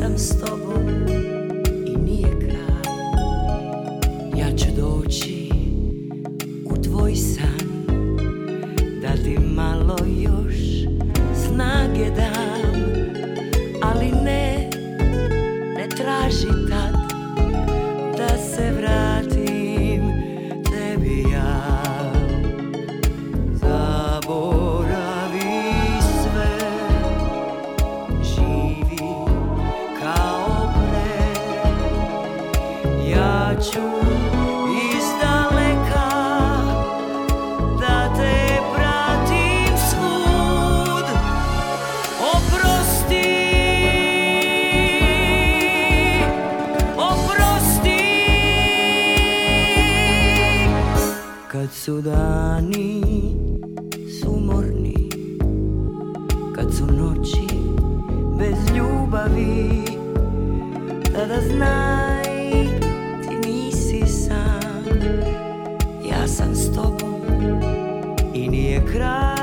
sam s tobom i nije kraj. Ja ću doći u tvoj san, da ti malo još snage dam, ali ne traži tad da se vratim tebi ja. Zaboravi sve, živi kao pre. Ja ću izdaleka da te pratim svud. Oprosti, kad su dani sumorni, kad su noći bez ljubavi, tada znaj ti nisi sam. Ja sam s tobom i nije kraj.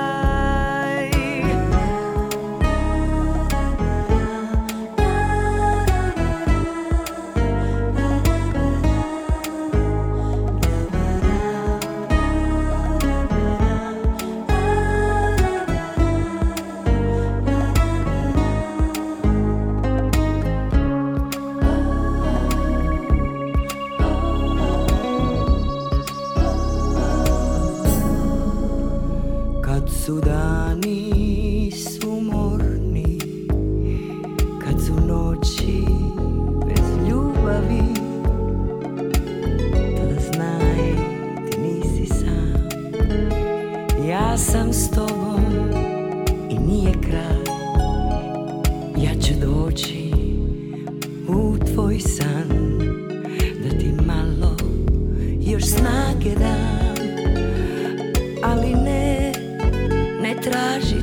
Kad su dani sumorni, kad su noći bez ljubavi, tada znaj ti nisi sam. Ja sam s tobom i nije kraj. Ja ću doći u tvoj san, da ti malo još snage dam, ali ne traži